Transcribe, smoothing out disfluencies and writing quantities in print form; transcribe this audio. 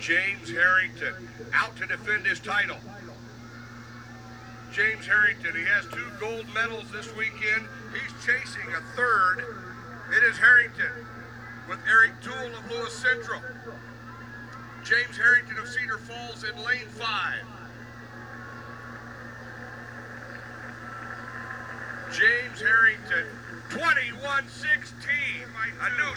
James Harrington out to defend his title. James Harrington, he has 2 gold medals this weekend. He's chasing a third. It is Harrington with Eric Toole of Lewis Central. James Harrington of Cedar Falls in lane 5. James Harrington, 21-16, a new